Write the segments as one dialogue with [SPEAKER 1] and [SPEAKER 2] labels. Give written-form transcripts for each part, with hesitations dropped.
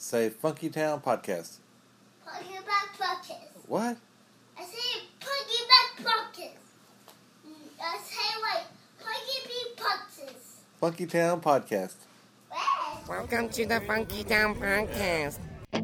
[SPEAKER 1] Say Funky Town Podcast.
[SPEAKER 2] Funky Back Podcast.
[SPEAKER 1] What?
[SPEAKER 2] I say Funky Back Podcast. I say like Funky Bee Podcast.
[SPEAKER 1] Funky Town Podcast.
[SPEAKER 3] Welcome to the Funky Town Podcast.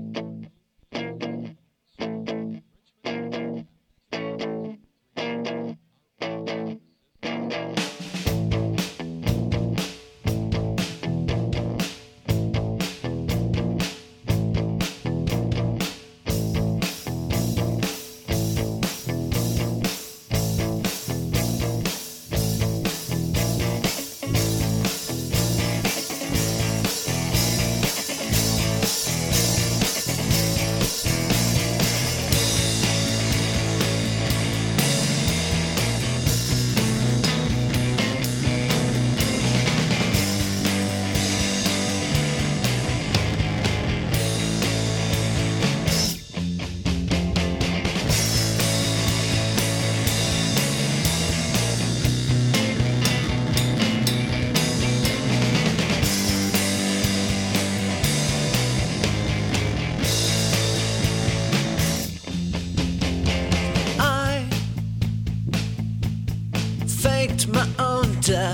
[SPEAKER 4] Faked my own death,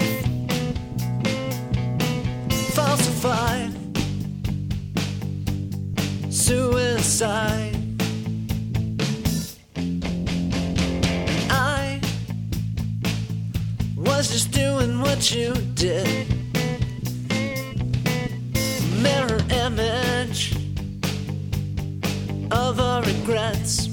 [SPEAKER 4] falsified suicide. I was just doing what you did. Mirror image of our regrets.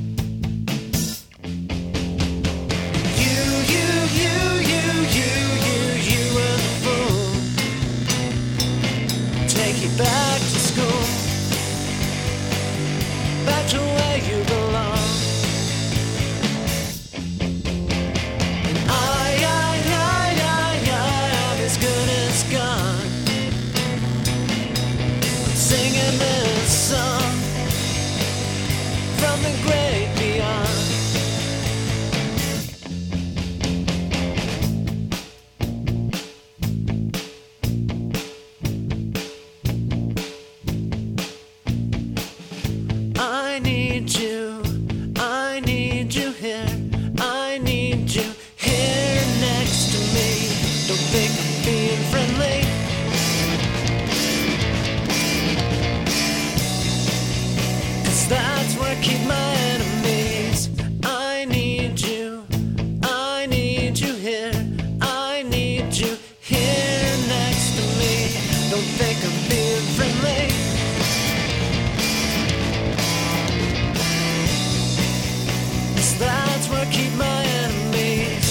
[SPEAKER 4] Back to school, back to where you belong. And I'm as good as gone. I'm singing this song from the great beyond. I need you here, I need you here next to me. Don't think I'm being friendly, 'cause that's where I keep my enemies. I need you here, I need you here next to me. Don't think I'm being friendly, that's where I keep my enemies.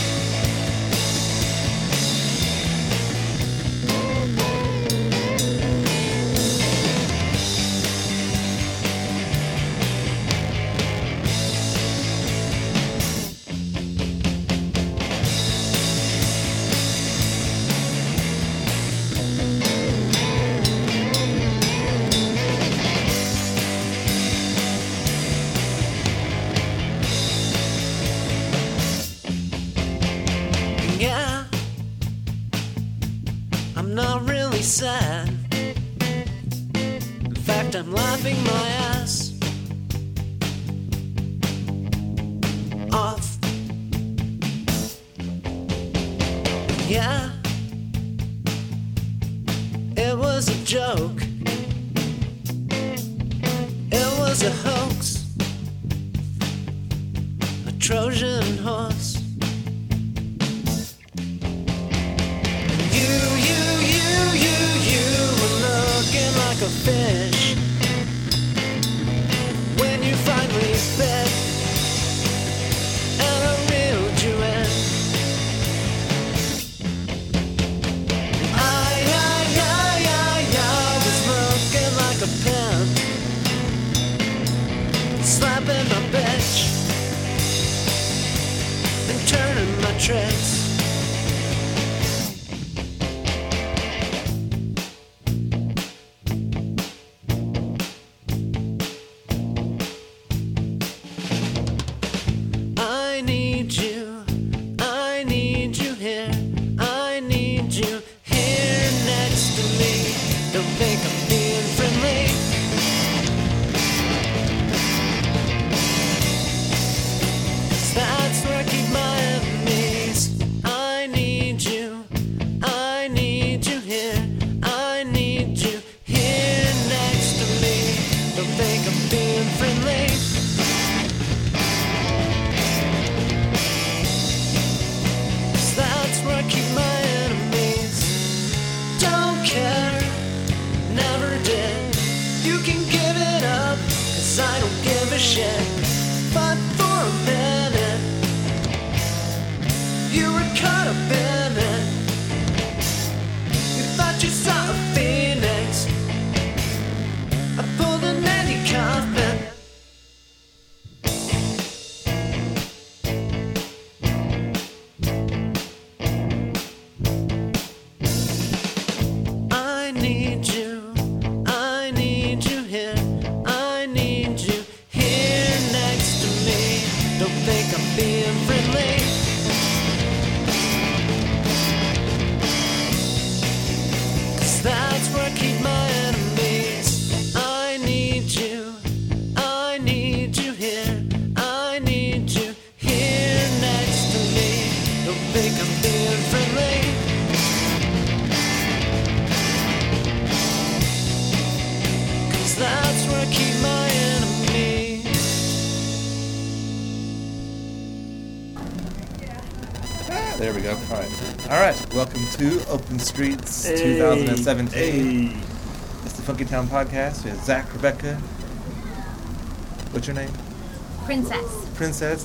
[SPEAKER 4] Yeah, I'm not really sad. In fact, I'm laughing my ass off. Yeah, it was a joke. It was a hoax, a Trojan horse. You were looking like a fish when you finally bit, and I reeled you in. I was looking like a pimp, slapping my bitch and turning my tricks. did. You can give it up, 'cause I don't give a shit. But for a minute, you were caught up in it. You thought you saw a phoenix. I pulled an Andy Kaufman. I need you here. I need you here next to me. Don't think I'm being friendly. 'Cause that's where I keep my enemies. I need you here. I need you here next to me. Don't think I'm being friendly. 'Cause that's where I keep my enemies.
[SPEAKER 1] There we go. All right. Welcome to Open Streets 2017. It's the Funky Town Podcast. We have Zach, Rebecca. What's your name? Princess.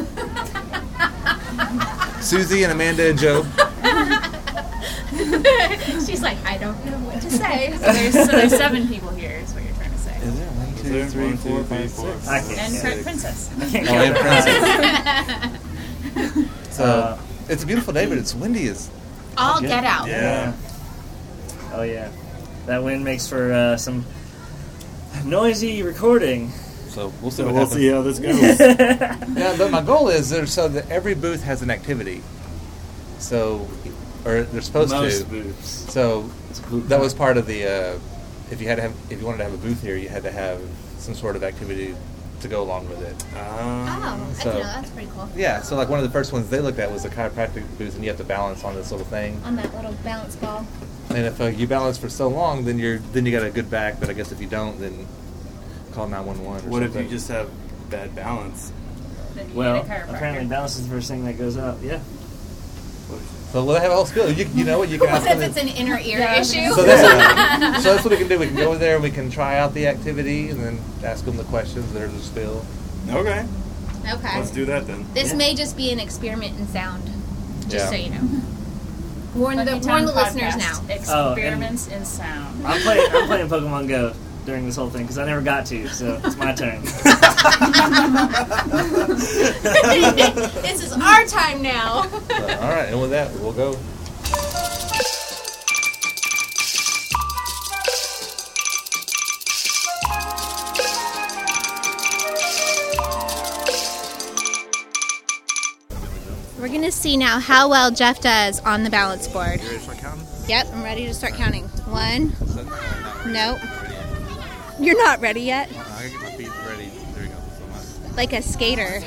[SPEAKER 1] Susie and Amanda and Joe.
[SPEAKER 5] She's like, I don't know what to say. So there's 7 people here, is what you're trying to say.
[SPEAKER 1] Is there 1, 2, 3, 4, 5, 6?
[SPEAKER 6] I can't
[SPEAKER 5] And
[SPEAKER 6] count.
[SPEAKER 5] Princess.
[SPEAKER 6] I can't
[SPEAKER 1] Oh, and
[SPEAKER 6] count.
[SPEAKER 1] Princess. So it's a beautiful day, but it's windy as
[SPEAKER 5] All get out.
[SPEAKER 6] Yeah. Oh yeah. That wind makes for some noisy recording.
[SPEAKER 1] so we'll see
[SPEAKER 7] So
[SPEAKER 1] what
[SPEAKER 7] we'll
[SPEAKER 1] happens.
[SPEAKER 7] see how this goes.
[SPEAKER 1] Yeah, but my goal is so that every booth has an activity. So, or they're supposed
[SPEAKER 6] Most
[SPEAKER 1] to.
[SPEAKER 6] booths.
[SPEAKER 1] So that was part of the. If you wanted to have a booth here, you had to have some sort of activity to go along with it.
[SPEAKER 5] Oh, I
[SPEAKER 1] So-
[SPEAKER 5] know. That's pretty cool.
[SPEAKER 1] Yeah. So like one of the first ones they looked at was a chiropractic booth, and you have to balance on this little thing.
[SPEAKER 5] On that little balance ball.
[SPEAKER 1] And if you balance for so long, then you got a good back. But I guess if you don't, then call 911 or
[SPEAKER 7] What if
[SPEAKER 1] something.
[SPEAKER 7] you just have bad balance?
[SPEAKER 5] Then you
[SPEAKER 6] Well,
[SPEAKER 5] need a chiropractor.
[SPEAKER 6] apparently balance is the first thing that goes up. Yeah.
[SPEAKER 1] So we'll have a whole spiel. You know what you can ask
[SPEAKER 5] What if
[SPEAKER 1] them.
[SPEAKER 5] it's an inner ear Yeah. issue?
[SPEAKER 1] So that's what we can do. We can go over there and we can try out the activity and then ask them the questions that are the spiel.
[SPEAKER 7] Okay,
[SPEAKER 5] Okay.
[SPEAKER 7] let's do that then.
[SPEAKER 5] This
[SPEAKER 6] Yeah.
[SPEAKER 5] may just be an experiment in sound. Just
[SPEAKER 1] Yeah.
[SPEAKER 5] so you know. Warn the listeners now.
[SPEAKER 8] Experiments in sound.
[SPEAKER 6] I'm playing Pokemon Go during this whole thing because I never got to, so it's my turn.
[SPEAKER 5] This is our time now.
[SPEAKER 1] So, all right, and with that, we'll go.
[SPEAKER 5] We're going to see now how well Jeff does on the balance board.
[SPEAKER 1] You ready to start counting?
[SPEAKER 5] Yep, I'm ready to start counting. 1. Nope. You're not ready yet?
[SPEAKER 1] I gotta get my feet ready. There we go. So
[SPEAKER 5] Like a skater.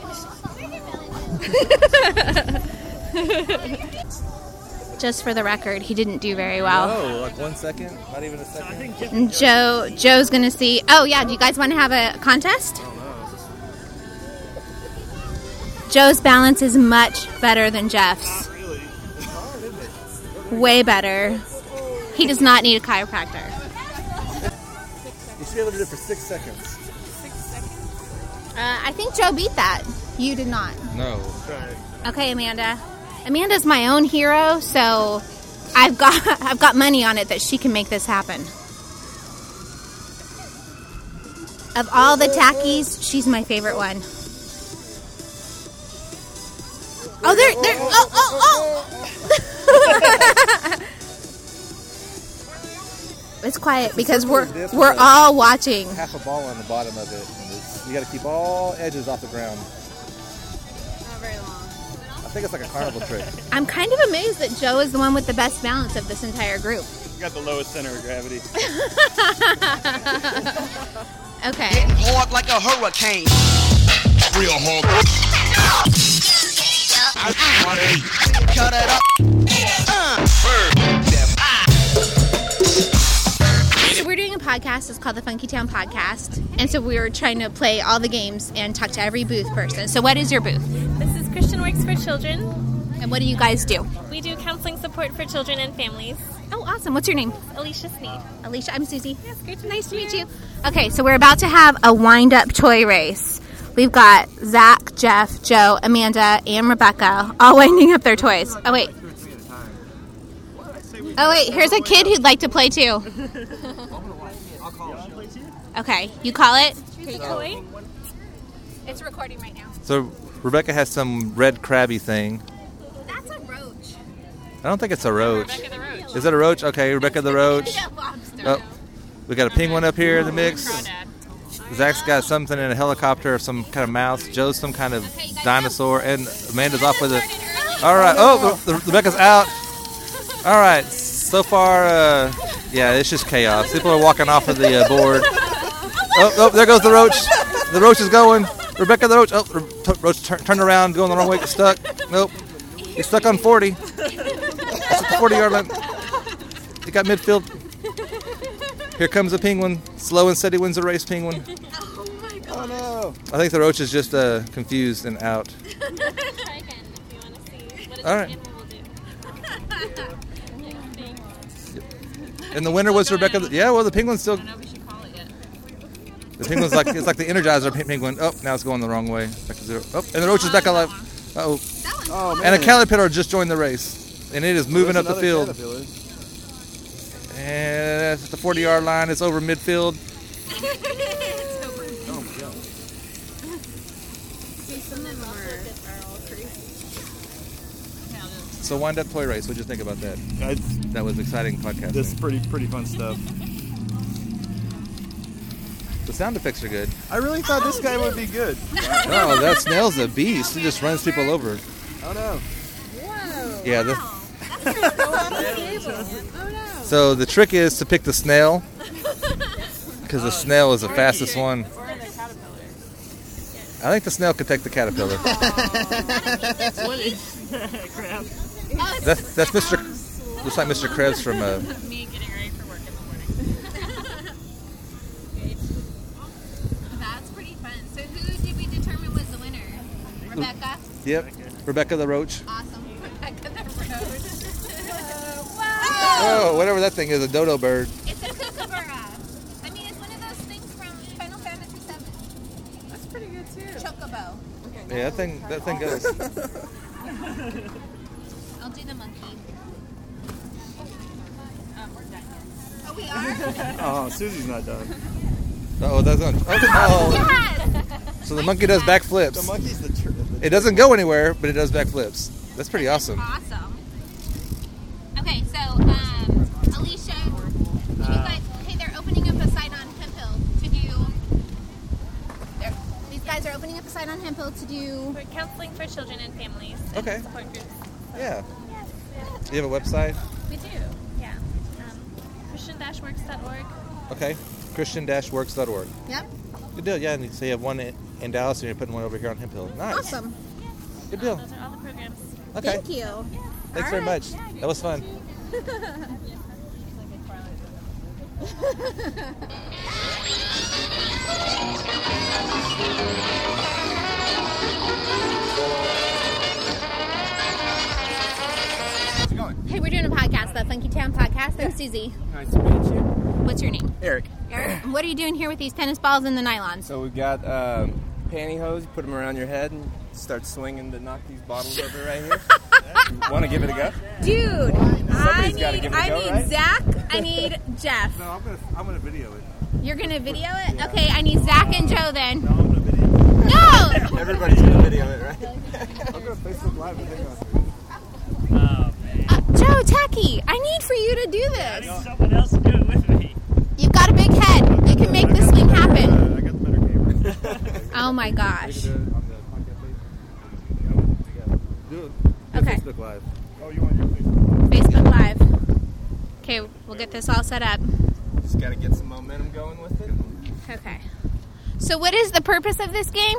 [SPEAKER 5] Just for the record, he didn't do very well.
[SPEAKER 1] Oh, like 1 second? Not even a second?
[SPEAKER 5] And Joe's going to see. Oh, yeah. Do you guys want to have a contest? Joe's balance is much better than Jeff's. Way better. He does not need a chiropractor.
[SPEAKER 1] You should be able to do it for 6 seconds.
[SPEAKER 5] I think Joe beat that. You did not.
[SPEAKER 1] No.
[SPEAKER 5] Okay, Amanda. Amanda's my own hero, so I've got money on it that she can make this happen. Of all the tackies, she's my favorite one. Oh, there. Oh. It's quiet because we're all watching.
[SPEAKER 1] Half a ball on the bottom of it. And you gotta keep all edges off the ground.
[SPEAKER 5] Not very long.
[SPEAKER 1] I think it's like a carnival trick.
[SPEAKER 5] I'm kind of amazed that Joe is the one with the best balance of this entire group.
[SPEAKER 7] You got the lowest center of gravity.
[SPEAKER 5] Okay.
[SPEAKER 9] Hard like a hurricane. Real hard. Cut it up.
[SPEAKER 5] So we're doing a podcast. It's called the Funky Town Podcast. And so we were trying to play all the games and talk to every booth person. So what is your booth?
[SPEAKER 10] This is Christian Works for Children.
[SPEAKER 5] And what do you guys do?
[SPEAKER 10] We do counseling support for children and families.
[SPEAKER 5] Oh, awesome. What's your name?
[SPEAKER 8] Alicia Sneed.
[SPEAKER 5] Alicia, I'm Susie. Yes, great to nice to meet you. Okay, so we're about to have a wind-up toy race. We've got Zach, Jeff, Joe, Amanda, and Rebecca all winding up their toys. Oh, wait. Here's a kid who'd like to play, too. Okay, you call it? Here's a toy. It's recording right now.
[SPEAKER 1] So Rebecca has some red crabby thing.
[SPEAKER 5] That's a roach.
[SPEAKER 1] I don't think it's a roach.
[SPEAKER 8] Rebecca the Roach.
[SPEAKER 1] Is it a roach? Okay, Rebecca the roach.
[SPEAKER 5] Lobster.
[SPEAKER 1] Oh, we got a penguin up here in the mix. Zach's got something in a helicopter, some kind of mouse. Joe's some kind of dinosaur, and Amanda's off with it. All right. Oh, Rebecca's out. All right. So far, yeah, it's just chaos. People are walking off of the board. Oh, there goes the roach. The roach is going. Rebecca the roach. Oh, roach turned around, going the wrong way. Get stuck. Nope. He's stuck on 40. It's at the 40-yard line. He got midfield. Here comes a penguin. Slow and steady wins the race, penguin.
[SPEAKER 5] Oh, my God.
[SPEAKER 7] Oh, no.
[SPEAKER 1] I think the roach is just confused and out.
[SPEAKER 8] Try again if you want to see what
[SPEAKER 1] All right.
[SPEAKER 8] animal will do.
[SPEAKER 1] And the winner was Rebecca. Yeah, well, the penguin's still.
[SPEAKER 8] I don't know if we should call it yet.
[SPEAKER 1] The penguin's like it's like the Energizer penguin. Oh, now it's going the wrong way. Back to zero. Oh, and the roach is back alive. Uh-oh.
[SPEAKER 7] Oh, man.
[SPEAKER 1] And a caterpillar just joined the race, and it is moving up the
[SPEAKER 7] There's
[SPEAKER 1] field.
[SPEAKER 7] another caterpillar.
[SPEAKER 1] And that's at the 40-yard line. It's over midfield.
[SPEAKER 7] Oh, my God.
[SPEAKER 1] So wind up toy race. What'd you think about that? That was exciting podcasting.
[SPEAKER 7] This is pretty fun stuff.
[SPEAKER 1] The sound effects are good.
[SPEAKER 7] I really thought this guy would be good.
[SPEAKER 1] Oh, that snail's a beast. He just runs people over.
[SPEAKER 7] Oh, no.
[SPEAKER 1] Yeah. So the trick is to pick the snail, because the snail is the fastest one. I think the snail could take the caterpillar.
[SPEAKER 6] What is that crap?
[SPEAKER 1] That's Mr. Looks like Mr. Krebs from.
[SPEAKER 8] Me getting ready for work in the morning.
[SPEAKER 5] That's pretty fun. So who did we determine was the winner? Rebecca?
[SPEAKER 1] Yep. Rebecca the roach.
[SPEAKER 5] Awesome. Rebecca the roach.
[SPEAKER 1] Oh, whatever that thing is, a dodo bird.
[SPEAKER 5] It's a kookaburra. I mean, it's one of those things from Final Fantasy VII.
[SPEAKER 8] That's pretty good too.
[SPEAKER 5] Chocobo.
[SPEAKER 1] Yeah, that thing goes.
[SPEAKER 5] I'll do the monkey.
[SPEAKER 8] We're done.
[SPEAKER 5] Oh, we are?
[SPEAKER 7] Oh, Susie's not done.
[SPEAKER 1] Oh, that's not. Oh,
[SPEAKER 5] Yes!
[SPEAKER 1] so the monkey does backflips.
[SPEAKER 7] The monkey's the
[SPEAKER 1] It doesn't go anywhere, but it does backflips. That's pretty awesome.
[SPEAKER 5] Awesome. Okay, so, Alicia, you guys, hey, they're opening up a site on Hemphill to do, these guys are opening up a site on Hemphill to do,
[SPEAKER 8] We're counseling for children and families.
[SPEAKER 1] Okay.
[SPEAKER 8] And support groups.
[SPEAKER 1] Yeah.
[SPEAKER 8] Yes.
[SPEAKER 1] Do you have a website?
[SPEAKER 8] We do. Yeah. Christian-works.org.
[SPEAKER 1] Okay. Christian-works.org.
[SPEAKER 5] yep,
[SPEAKER 1] Good deal. Yeah, and so you have one in Dallas, and you're putting one over here on Hemphill. Nice.
[SPEAKER 5] awesome.
[SPEAKER 1] Good deal.
[SPEAKER 8] Those are all the programs.
[SPEAKER 1] Okay.
[SPEAKER 5] Thank you.
[SPEAKER 1] Thanks very much. That was fun.
[SPEAKER 5] Hey, we're doing a podcast, the Funky Town Podcast. I'm Susie.
[SPEAKER 10] Nice to meet you.
[SPEAKER 5] What's your name?
[SPEAKER 10] Eric.
[SPEAKER 5] Eric. What are you doing here with these tennis balls and the nylons?
[SPEAKER 10] So we've got pantyhose. You put them around your head and start swinging to knock these bottles over right here. Want to give it a go?
[SPEAKER 5] Dude,
[SPEAKER 10] Somebody's gotta give it a go, right?
[SPEAKER 5] Zach, I need Jeff.
[SPEAKER 7] No, I'm gonna video it.
[SPEAKER 5] You're going to video it? Okay, I need Zach and Joe then.
[SPEAKER 7] No, I'm gonna video it.
[SPEAKER 5] No!
[SPEAKER 10] Everybody's gonna video it, right?
[SPEAKER 7] I'm gonna Facebook Live and thing on.
[SPEAKER 6] Oh, man.
[SPEAKER 5] Joe, Tacky, I need for you to do
[SPEAKER 6] I
[SPEAKER 5] this.
[SPEAKER 6] need someone else to do it with me.
[SPEAKER 5] You've got a big head. You can make this thing happen.
[SPEAKER 7] I got the better camera.
[SPEAKER 5] Oh my gosh.
[SPEAKER 7] Do it on the podcast page. Do it.
[SPEAKER 5] Okay.
[SPEAKER 7] Facebook Live. Oh, you want your Facebook?
[SPEAKER 5] Facebook Live. Okay, we'll get this all set up.
[SPEAKER 10] Just gotta get some momentum going with it.
[SPEAKER 5] Okay. So what is the purpose of this game?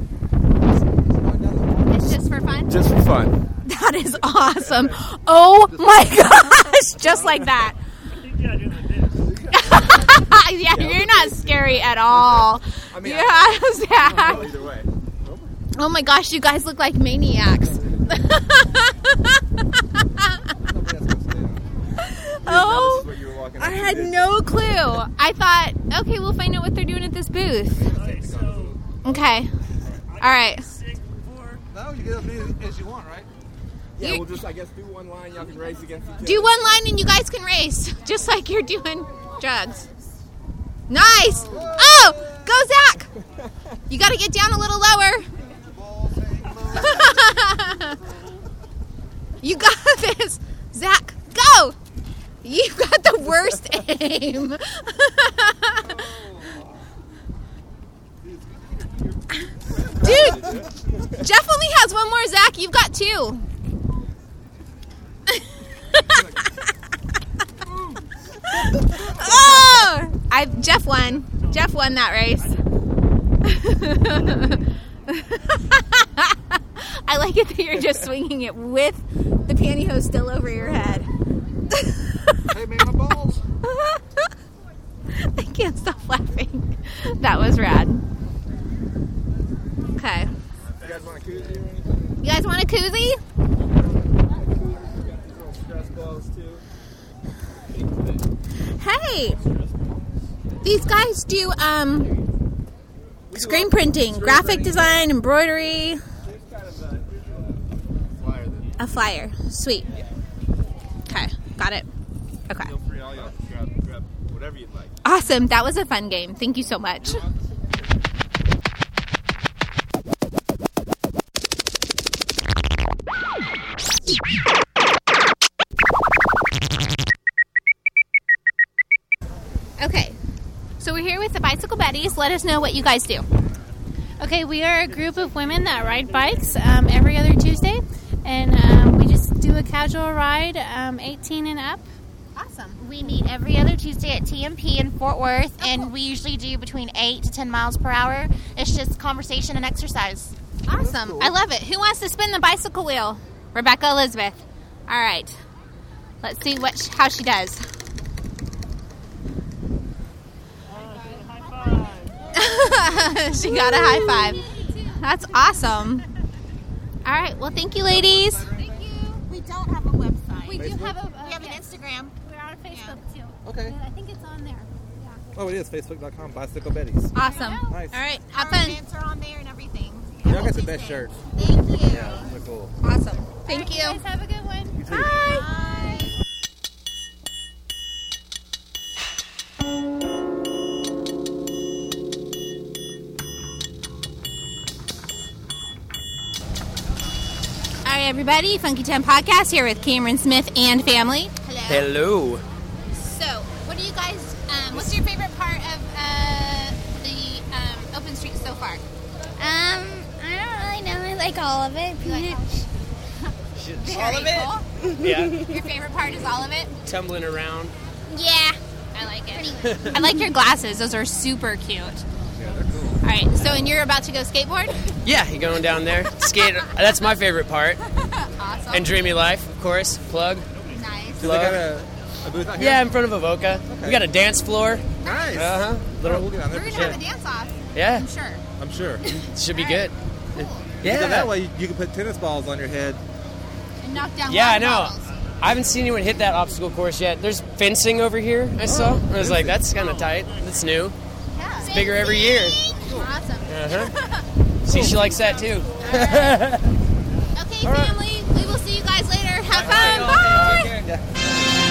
[SPEAKER 5] It's just for fun?
[SPEAKER 10] Just for fun.
[SPEAKER 5] That is awesome. Oh my gosh. Just like that.
[SPEAKER 6] Yeah, do like this.
[SPEAKER 5] Yeah, you're not scary at all.
[SPEAKER 10] I mean,
[SPEAKER 5] Yeah, Zach.
[SPEAKER 10] either way.
[SPEAKER 5] Oh my gosh, you guys look like maniacs. Oh,
[SPEAKER 10] What you were walking
[SPEAKER 5] I
[SPEAKER 10] up to
[SPEAKER 5] had
[SPEAKER 10] do.
[SPEAKER 5] no clue. I thought, okay, we'll find out what they're doing at this booth.
[SPEAKER 6] Okay, so
[SPEAKER 5] Okay. All right.
[SPEAKER 6] sick before.
[SPEAKER 7] No, you get as many as you want, right?
[SPEAKER 10] Yeah,
[SPEAKER 5] You-
[SPEAKER 10] we'll just, I guess, do one line. Y'all can race against each other.
[SPEAKER 5] Do one line and you guys can race, just like you're doing drugs. Nice. Oh, go Zach. You got to get down a little lower. You got this. Zach, go. You've got the worst aim. Dude, Jeff only has one more. Zach, you've got two. Oh! Jeff won. Jeff won that race. I like it that you're just swinging it with the pantyhose still over your head.
[SPEAKER 7] Hey, man, my balls.
[SPEAKER 5] I can't stop laughing. That was rad. Okay.
[SPEAKER 10] You guys want a koozie or anything?
[SPEAKER 5] You guys want a koozie?
[SPEAKER 10] We got these little stress balls, too.
[SPEAKER 5] Hey! These guys do screen printing, graphic design, embroidery.
[SPEAKER 10] Here's kind of a flyer that
[SPEAKER 5] A flyer. Sweet. Okay, got it. Okay.
[SPEAKER 10] feel free all y'all to grab whatever you'd like.
[SPEAKER 5] Awesome. That was a fun game. Thank you so much. Okay, so we're here with the Bicycle Buddies. Let us know what you guys do.
[SPEAKER 11] Okay, we are a group of women that ride bikes every other Tuesday, and we just do a casual ride, 18 and up.
[SPEAKER 5] Awesome.
[SPEAKER 12] We meet every other Tuesday at TMP in Fort Worth, and we usually do between 8 to 10 miles per hour. It's just conversation and exercise.
[SPEAKER 5] Awesome. I love it. Who wants to spin the bicycle wheel? Rebecca Elizabeth. All right. Let's see how she does. She got a high five. That's awesome. All right. Well, thank you, ladies.
[SPEAKER 12] We don't have a website.
[SPEAKER 11] We do have a
[SPEAKER 12] We have an Instagram.
[SPEAKER 11] We're on Facebook too.
[SPEAKER 7] Okay.
[SPEAKER 11] I think it's on there.
[SPEAKER 7] Oh, it is Facebook.com, Bicycle Betties.
[SPEAKER 5] Awesome.
[SPEAKER 7] Nice.
[SPEAKER 5] All right. Have
[SPEAKER 12] Our
[SPEAKER 5] fun.
[SPEAKER 12] events are on there and everything.
[SPEAKER 7] Y'all got the best shirts.
[SPEAKER 12] Thank you.
[SPEAKER 7] Yeah, they're cool.
[SPEAKER 5] Awesome. Thank you.
[SPEAKER 11] Guys, have a good one.
[SPEAKER 7] You too.
[SPEAKER 5] Bye.
[SPEAKER 12] Bye.
[SPEAKER 5] All right, everybody. Funky Town Podcast here with Cameron Smith and family. Hello.
[SPEAKER 10] Hello.
[SPEAKER 5] So, what do you guys? What's your favorite part of the Open Street so far?
[SPEAKER 2] I don't really know. I like all of it.
[SPEAKER 5] Very
[SPEAKER 13] All of it?
[SPEAKER 5] cool.
[SPEAKER 13] Yeah.
[SPEAKER 5] Your favorite part is all of it?
[SPEAKER 13] Tumbling around.
[SPEAKER 5] Yeah. I like it. I like your glasses. Those are super cute.
[SPEAKER 7] Yeah, they're cool.
[SPEAKER 5] All right. So, and you're about to go skateboard?
[SPEAKER 13] Yeah, you going down there. Skate. That's my favorite part.
[SPEAKER 5] Awesome.
[SPEAKER 13] And Dreamy Life, of course. Plug.
[SPEAKER 5] Nice.
[SPEAKER 7] So they got a booth out here?
[SPEAKER 13] Yeah, in front of Avoca.
[SPEAKER 7] Okay.
[SPEAKER 13] We got a dance floor.
[SPEAKER 7] Nice.
[SPEAKER 13] Uh-huh.
[SPEAKER 7] Little, we'll get down there
[SPEAKER 5] We're
[SPEAKER 7] for
[SPEAKER 5] going to
[SPEAKER 7] sure.
[SPEAKER 5] have a dance-off.
[SPEAKER 13] Yeah.
[SPEAKER 5] I'm sure.
[SPEAKER 7] I'm sure.
[SPEAKER 13] Should be
[SPEAKER 5] All
[SPEAKER 13] good.
[SPEAKER 7] So
[SPEAKER 13] Yeah.
[SPEAKER 7] that way you can put tennis balls on your head.
[SPEAKER 5] And knock down
[SPEAKER 13] Yeah, I
[SPEAKER 5] water
[SPEAKER 13] know.
[SPEAKER 5] bottles.
[SPEAKER 13] I haven't seen anyone hit that obstacle course yet. There's fencing over here, I saw. I was like, that's kind of tight. That's new.
[SPEAKER 5] Yeah.
[SPEAKER 13] It's bigger every year.
[SPEAKER 5] Awesome.
[SPEAKER 13] Uh-huh. See, she likes that too.
[SPEAKER 5] Okay, family. We will see you guys later. Have fun. Bye.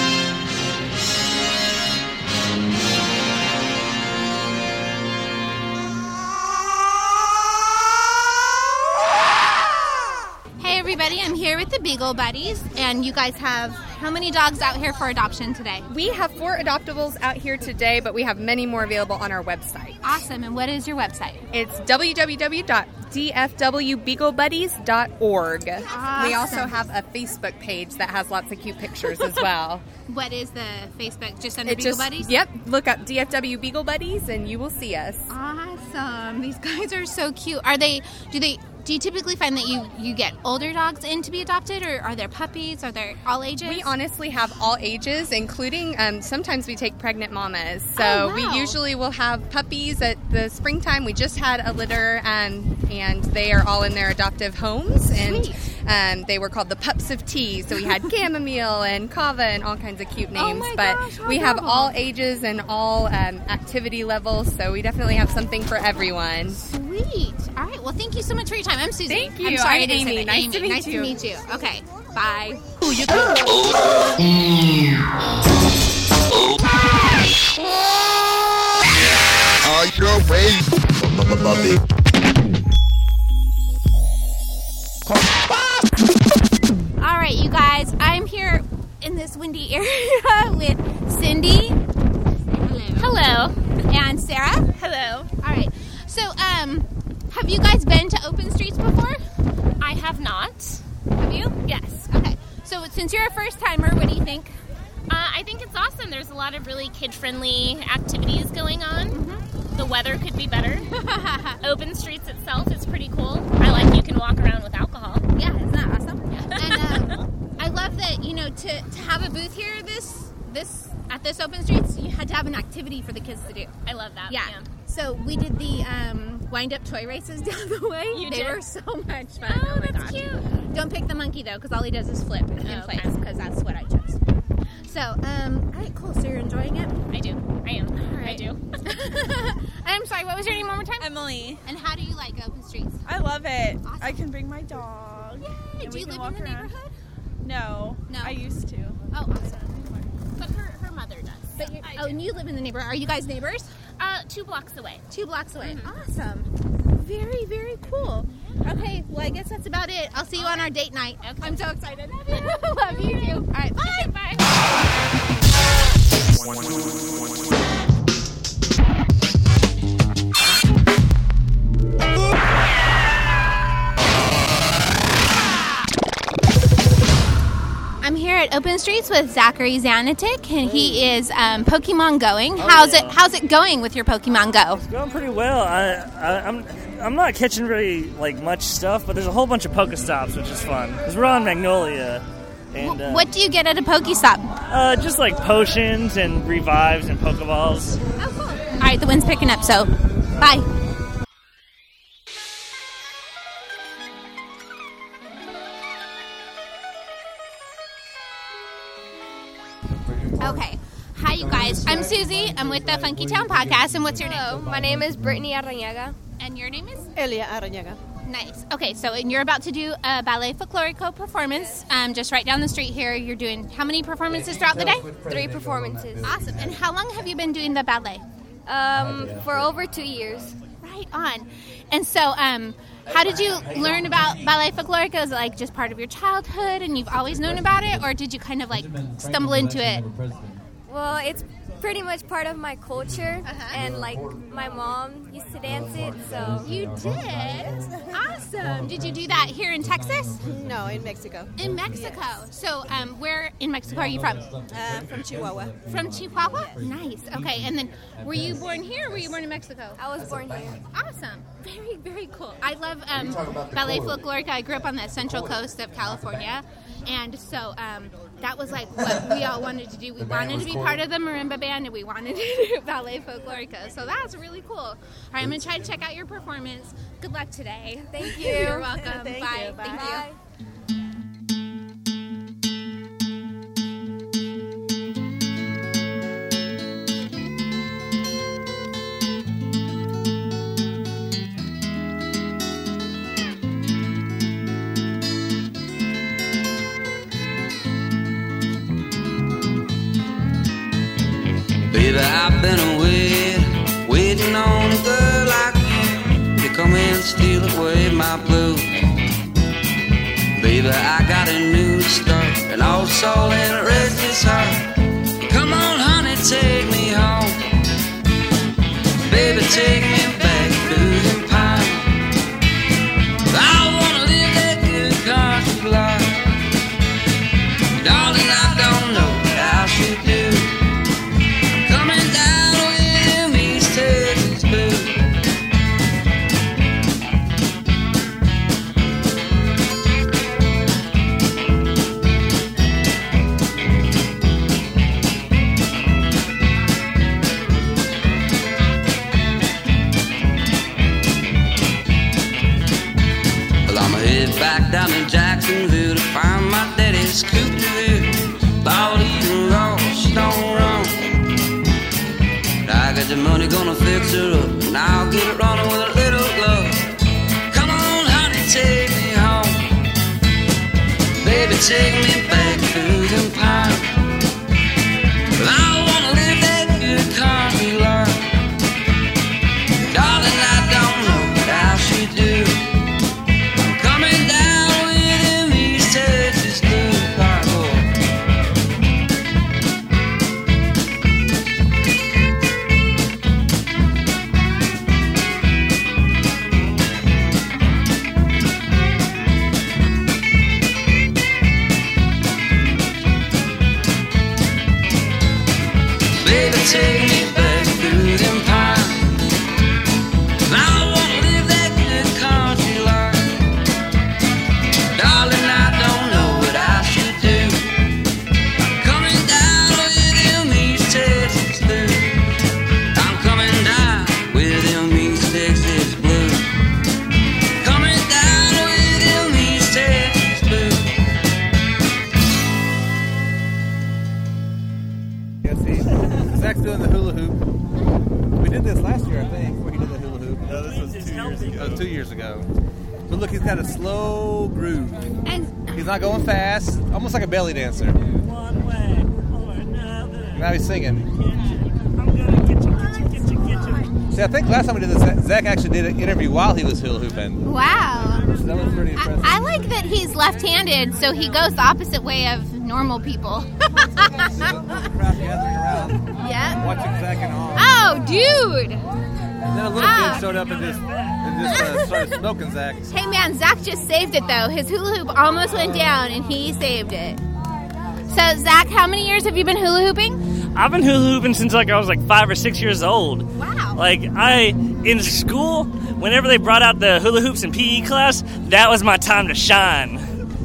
[SPEAKER 5] Hey, everybody. I'm here with the Beagle Buddies, and you guys have how many dogs out here for adoption today?
[SPEAKER 14] We have 4 adoptables out here today, but we have many more available on our website.
[SPEAKER 5] Awesome. And what is your website?
[SPEAKER 14] It's www.dfwbeaglebuddies.org. We also have a Facebook page that has lots of cute pictures as well.
[SPEAKER 5] What is the Facebook? Just under Beagle Buddies?
[SPEAKER 14] Yep, look up DFW Beagle Buddies and you will see us.
[SPEAKER 5] Awesome. These guys are so cute. Do you typically find that you get older dogs in to be adopted, or are there puppies? Are there all ages?
[SPEAKER 14] We honestly have all ages, including sometimes we take pregnant mamas. So
[SPEAKER 5] Oh, wow.
[SPEAKER 14] we usually will have puppies at the springtime. We just had a litter, and they are all in their adoptive homes. And
[SPEAKER 5] Sweet.
[SPEAKER 14] They were called the Pups of Tea, so we had chamomile and kava and all kinds of cute names. But we have all ages and all activity levels, so we definitely have something for everyone.
[SPEAKER 5] Sweet. All right. Well, thank you so much for your time. I'm Susie.
[SPEAKER 14] Thank you.
[SPEAKER 5] I'm sorry,
[SPEAKER 14] I'm
[SPEAKER 5] I didn't say
[SPEAKER 14] Amy.
[SPEAKER 5] that.
[SPEAKER 14] Nice to meet
[SPEAKER 5] Nice
[SPEAKER 14] you.
[SPEAKER 5] to meet you. Okay. Bye.
[SPEAKER 9] Your way.
[SPEAKER 5] All right, you guys. I'm here in this windy area with Cindy. Hello. And Sarah.
[SPEAKER 15] Hello.
[SPEAKER 5] All right. So, have you guys been to Open Streets before?
[SPEAKER 15] I have not.
[SPEAKER 5] Have you?
[SPEAKER 15] Yes.
[SPEAKER 5] Okay. So, since you're a first timer, what do you think?
[SPEAKER 15] I think it's awesome. There's a lot of really kid-friendly activities going on. Mm-hmm. The weather could be better. Open Streets itself is pretty cool. I like you can walk around with alcohol.
[SPEAKER 5] Yeah, isn't that awesome? And I love that, to have a booth here at this Open Streets, you had to have an activity for the kids to do.
[SPEAKER 15] I love that.
[SPEAKER 5] Yeah. So we did the wind-up toy races down the way. They were so much fun. Oh my gosh. Cute. Don't pick the monkey, though, because all he does is flip in place, because that's what I chose. So, all right, cool. So you're enjoying it?
[SPEAKER 15] I do. I am.
[SPEAKER 5] All right.
[SPEAKER 15] I do.
[SPEAKER 5] I'm sorry, what was your name one more time?
[SPEAKER 16] Emily.
[SPEAKER 5] And how do you like Open Streets?
[SPEAKER 16] I love it.
[SPEAKER 5] Awesome.
[SPEAKER 16] I can bring my dog.
[SPEAKER 5] Yay! Do you live in the neighborhood?
[SPEAKER 16] No. I used to.
[SPEAKER 5] Oh, awesome.
[SPEAKER 15] But her mother does.
[SPEAKER 5] But and you live in the neighborhood. Are you guys neighbors?
[SPEAKER 15] 2 blocks away.
[SPEAKER 5] 2 blocks away.
[SPEAKER 15] Mm-hmm.
[SPEAKER 5] Awesome. Very, very cool. Okay, well, I guess that's about it. I'll see you on our date night. Okay. I'm so excited. Love you too. All right, bye.
[SPEAKER 15] Bye.
[SPEAKER 5] I'm here at Open Streets with Zachary Zanatic, and he is Pokemon Going. How's it going with your Pokemon Go?
[SPEAKER 6] It's going pretty well. I'm not catching really much stuff, but there's a whole bunch of Pokestops, which is fun because we're on Magnolia. And
[SPEAKER 5] what do you get at a Pokestop?
[SPEAKER 6] Just potions and revives and Pokeballs.
[SPEAKER 5] Oh, cool. All right, the wind's picking up, so bye. Okay. Hi, you guys. I'm Susie. I'm with the Funky Town Podcast. And what's your name?
[SPEAKER 17] Hello. My name is Brittany Arañaga.
[SPEAKER 5] And your name is?
[SPEAKER 17] Elia Arañaga.
[SPEAKER 5] Nice. Okay, and you're about to do a Ballet Folklorico performance just right down the street here. You're doing how many performances throughout the day?
[SPEAKER 17] 3 performances.
[SPEAKER 5] Awesome. And how long have you been doing the ballet?
[SPEAKER 17] For over 2 years.
[SPEAKER 5] Right on. And so, how did you learn about Ballet Folklorico? Is it just part of your childhood and you've always known about it, or did you kind of stumble into it?
[SPEAKER 17] Well, it's pretty much part of my culture, and my mom used to dance it, so.
[SPEAKER 5] You did? Awesome. Did you do that here in Texas?
[SPEAKER 17] No, in Mexico.
[SPEAKER 5] In Mexico. Yes. So, where in Mexico are you from?
[SPEAKER 17] From Chihuahua.
[SPEAKER 5] From Chihuahua? Nice. Okay, and then were you born here or were you born in Mexico?
[SPEAKER 17] I was born here.
[SPEAKER 5] Awesome. Very, very cool. I love Ballet Folklorica. I grew up on the central coast of California, and so that was what we all wanted to do. We wanted to be part of the marimba band, and we wanted to do Ballet Folklorica. So that's really cool. All right, I'm going to try to check out your performance. Good luck today.
[SPEAKER 17] Thank you.
[SPEAKER 5] You're welcome.
[SPEAKER 17] Thank
[SPEAKER 5] Bye.
[SPEAKER 17] you. Bye.
[SPEAKER 5] Thank you.
[SPEAKER 18] Baby, I've been away, waiting on a girl like you to come and steal away my blues. Baby, I got a new start, an old soul and a restless heart. Come on, honey, take me home. Baby, take me back to the pine. I wanna live that good country life. Darling, I don't know what I should do. Coming down with them East Texas blues. back down in Jacksonville to find my daddy's coupe de ville. Thought even lost, don't run. But I got the money, gonna fix it up, and I'll get it running with a little love. Come on, honey, take me home. Baby, take me back through them pines. I wanna live that good country life. Darling, I don't know what I should do. I'm coming down with them East Texas blues, Bible. Baby, take me back through them pines. I wanna live that good country life. Darling, I don't know what I should do. I'm coming down with them East Texas blues. I'm coming down with them East Texas blues. Coming down with them East Texas blues.
[SPEAKER 1] Yeah, see, Zach's doing the hula hoop. We did this last year, I think, where he did the hula hoop.
[SPEAKER 7] No, this was 2 years ago.
[SPEAKER 1] Oh, 2 years ago. But look, he's got a slow groove.
[SPEAKER 5] And
[SPEAKER 1] He's not going fast, almost like a belly dancer.
[SPEAKER 6] One way or another.
[SPEAKER 1] Now he's singing.
[SPEAKER 6] I'm gonna get you.
[SPEAKER 1] See, I think last time we did this, Zach actually did an interview while he was hula hooping.
[SPEAKER 5] wow.
[SPEAKER 1] So that was pretty impressive.
[SPEAKER 5] I like that he's left-handed, so he goes the opposite way of normal people.
[SPEAKER 1] There's a crowd gathering around,
[SPEAKER 5] Yeah.
[SPEAKER 1] watching Zach and all.
[SPEAKER 5] Oh, dude.
[SPEAKER 1] And then a little kid showed up and just started smoking Zach.
[SPEAKER 5] Hey, man, Zach just saved it, though. His hula hoop almost went down, and he saved it. So, Zach, how many years have you been hula hooping?
[SPEAKER 6] I've been hula hooping since I was 5 or 6 years old.
[SPEAKER 5] Wow.
[SPEAKER 6] In school, whenever they brought out the hula hoops in PE class, that was my time to shine.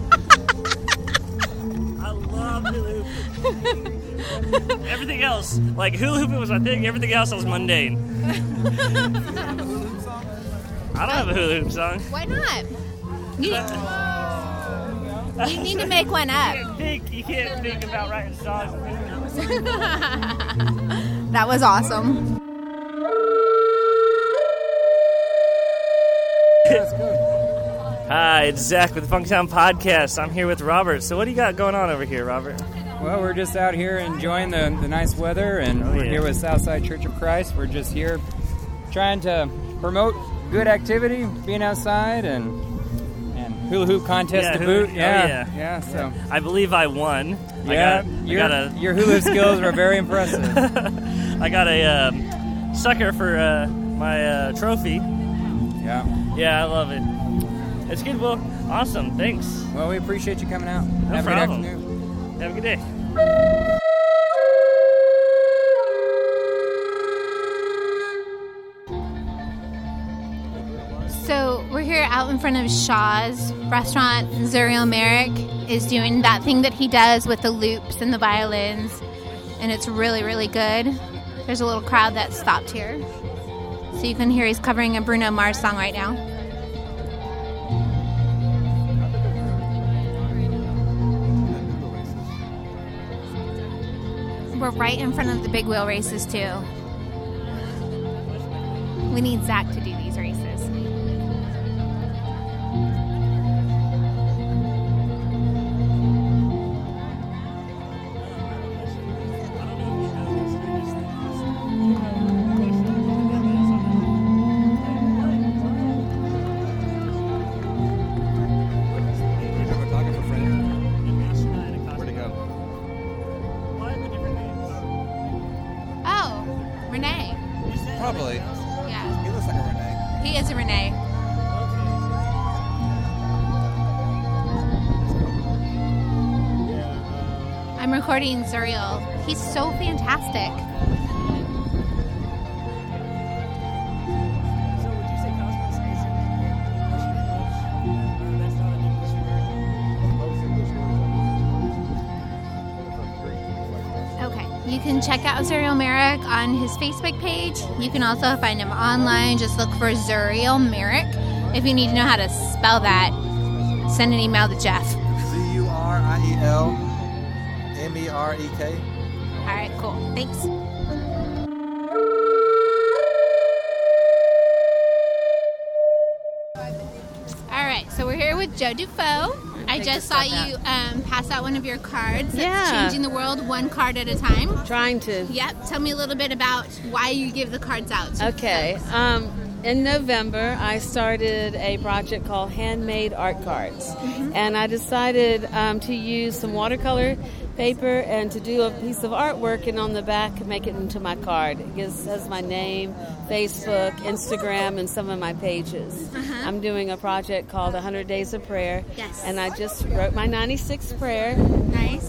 [SPEAKER 6] I love hula hooping. Everything else, hula hooping was my thing. Everything else was mundane. I don't have a hula hoop song.
[SPEAKER 5] Why not? You need to make one up.
[SPEAKER 6] You can't think about writing songs.
[SPEAKER 5] That was awesome.
[SPEAKER 6] Hi, it's Zach with the Funktown Podcast. I'm here with Robert. So what do you got going on over here, Robert?
[SPEAKER 19] Well, we're just out here enjoying the nice weather, and we're here with Southside Church of Christ. We're just here trying to promote good activity, being outside, and hula hoop contest to boot. Yeah. So
[SPEAKER 6] I believe I won.
[SPEAKER 19] Yeah, your hula hoop skills were very impressive.
[SPEAKER 6] I got a sucker for my trophy. Yeah, I love it. It's good. Well, awesome. Thanks.
[SPEAKER 19] Well, we appreciate you coming out.
[SPEAKER 6] No
[SPEAKER 19] Have
[SPEAKER 6] problem.
[SPEAKER 19] a good afternoon.
[SPEAKER 6] Have a good day.
[SPEAKER 5] So we're here out in front of Shaw's restaurant. Zuriel Merrick is doing that thing that he does with the loops and the violins, and it's really, really good. There's a little crowd that stopped here. So you can hear he's covering a Bruno Mars song right now. We're right in front of the big wheel races, too. We need Zach to do these races.
[SPEAKER 1] Probably.
[SPEAKER 5] Yeah.
[SPEAKER 1] He looks like a Renee.
[SPEAKER 5] He is a Renee. I'm recording Zuriel. He's so fantastic. You can check out Zuriel Merrick on his Facebook page. You can also find him online. Just look for Zuriel Merrick if you need to know how to spell that. send an email to Jeff.
[SPEAKER 1] CURIELMEREK.
[SPEAKER 5] All right, cool. Thanks. All right, so we're here with Joe Dufault. I just saw you pass out one of your cards.
[SPEAKER 20] Yeah.
[SPEAKER 5] Changing the world one card at a time.
[SPEAKER 20] Trying to.
[SPEAKER 5] Yep. Tell me a little bit about why you give the cards out.
[SPEAKER 20] Okay. In November, I started a project called Handmade Art Cards. And I decided to use some watercolor paper and to do a piece of artwork, and on the back make it into my card. It has my name, Facebook, Instagram, and some of my pages. I'm doing a project called 100 Days of Prayer.
[SPEAKER 5] Yes.
[SPEAKER 20] And I just wrote my 96th prayer.
[SPEAKER 5] Nice.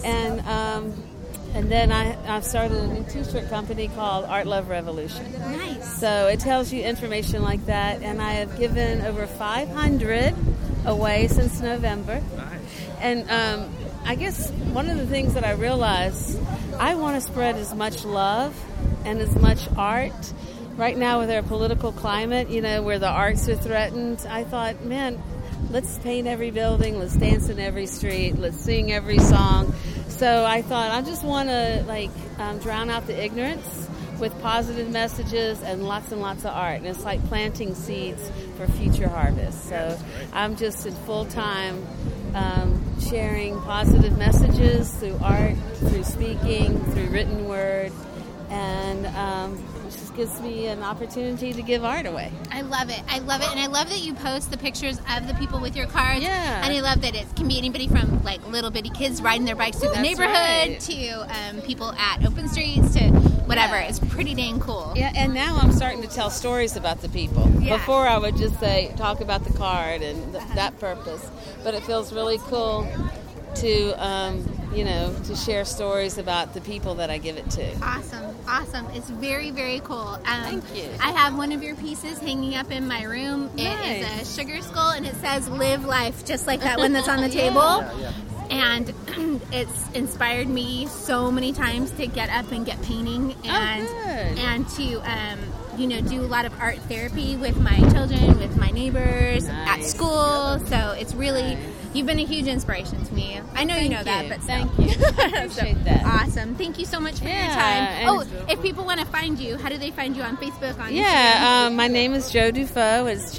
[SPEAKER 20] And then I've started a new t-shirt company called Art Love Revolution.
[SPEAKER 5] Nice.
[SPEAKER 20] So it tells you information like that, and I have given over 500 away since November.
[SPEAKER 1] Nice.
[SPEAKER 20] And I guess one of the things that I realized, I want to spread as much love and as much art. Right now with our political climate, where the arts are threatened, I thought, man, let's paint every building, let's dance in every street, let's sing every song. So I thought I just want to drown out the ignorance with positive messages and lots of art. And it's like planting seeds for future harvest. So I'm just in full-time sharing positive messages through art, through speaking, through written word, and it just gives me an opportunity to give art away.
[SPEAKER 5] I love it. And I love that you post the pictures of the people with your cards.
[SPEAKER 20] Yeah.
[SPEAKER 5] And I love that it can be anybody from little bitty kids riding their bikes through the
[SPEAKER 20] That's
[SPEAKER 5] neighborhood
[SPEAKER 20] right.
[SPEAKER 5] to people at open streets to whatever.
[SPEAKER 20] Yeah.
[SPEAKER 5] It's pretty dang cool.
[SPEAKER 20] Yeah, and now I'm starting to tell stories about the people.
[SPEAKER 5] Yeah.
[SPEAKER 20] Before I would just talk about the card and that purpose. But it feels really cool to to share stories about the people that I give it to.
[SPEAKER 5] Awesome. It's very, very cool.
[SPEAKER 20] Thank you.
[SPEAKER 5] I have one of your pieces hanging up in my room. It is a sugar skull, and it says "Live Life," just like that one that's on the table.
[SPEAKER 20] Yeah.
[SPEAKER 5] And it's inspired me so many times to get up and get painting and to do a lot of art therapy with my children, with my neighbors, at school. So it's really you've been a huge inspiration to me. I know you know that, but
[SPEAKER 20] thank you. I appreciate that.
[SPEAKER 5] Awesome. Thank you so much for your time. If people want to find you, how do they find you on Facebook? On Instagram?
[SPEAKER 20] My name is Joe Dufault. It's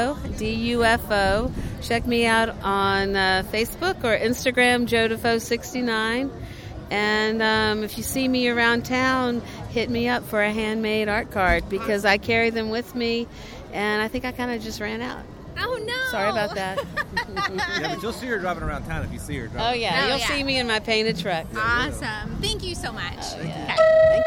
[SPEAKER 20] JODUFO. Check me out on Facebook or Instagram, Joe Dufault69. And if you see me around town, hit me up for a handmade art card because I carry them with me, and I think I kind of just ran out.
[SPEAKER 5] Oh, no.
[SPEAKER 20] Sorry about that.
[SPEAKER 1] Yeah, but you'll see her driving around town if you see her driving.
[SPEAKER 20] Oh, yeah. You'll see me in my painted truck.
[SPEAKER 5] Awesome. Thank you so much.
[SPEAKER 20] Oh, yeah.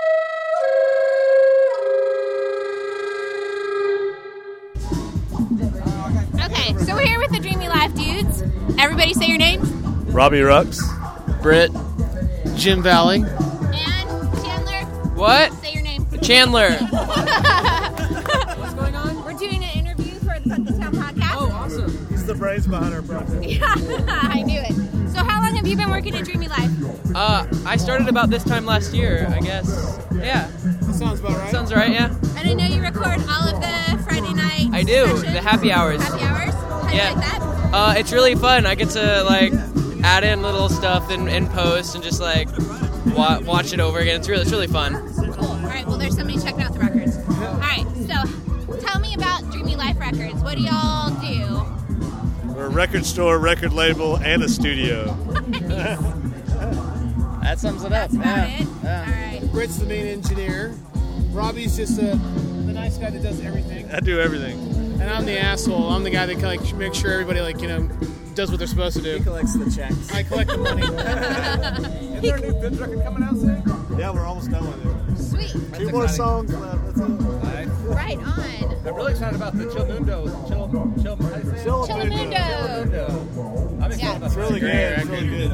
[SPEAKER 5] Okay, so we're here with the Dreamy Life dudes. Everybody say your names.
[SPEAKER 7] Robbie Rux.
[SPEAKER 13] Britt. Jim Valley.
[SPEAKER 5] And Chandler.
[SPEAKER 13] What?
[SPEAKER 5] Say your name.
[SPEAKER 13] Chandler.
[SPEAKER 5] What's going on? We're doing an interview for the Funky Town podcast.
[SPEAKER 13] Oh, awesome.
[SPEAKER 7] He's the brains behind our project.
[SPEAKER 5] Yeah, I knew it. So how long have you been working at Dreamy Life?
[SPEAKER 13] I started about this time last year, I guess. Yeah.
[SPEAKER 7] That sounds about right.
[SPEAKER 13] Sounds right, yeah.
[SPEAKER 5] And I know you record all of the Friday night
[SPEAKER 13] I do,
[SPEAKER 5] sessions.
[SPEAKER 13] the happy hours.
[SPEAKER 5] Happy hours? How do you like that?
[SPEAKER 13] It's really fun. I get to add in little stuff in post and just watch it over again. It's really fun.
[SPEAKER 5] Cool. All right. Well, there's somebody checking out the records. All right. So, tell me about Dreamy Life Records. What do y'all do?
[SPEAKER 7] We're a record store, record label, and a studio.
[SPEAKER 13] That sums it up.
[SPEAKER 5] That's about it. All right.
[SPEAKER 21] Britt's the main engineer. Robbie's just the nice guy that does everything.
[SPEAKER 7] I do everything.
[SPEAKER 21] And I'm the asshole. I'm the guy that makes sure everybody does what they're supposed to do.
[SPEAKER 10] He collects the checks.
[SPEAKER 21] I collect the money.
[SPEAKER 1] Is there a new Fibs record coming out soon?
[SPEAKER 7] Yeah, we're almost done with it.
[SPEAKER 5] Sweet.
[SPEAKER 7] Two more songs left. That's it.
[SPEAKER 5] Right on.
[SPEAKER 1] I'm really excited about the Chillamundo.
[SPEAKER 5] Chillamundo.
[SPEAKER 1] I'm excited about
[SPEAKER 7] It's really good. It's really good.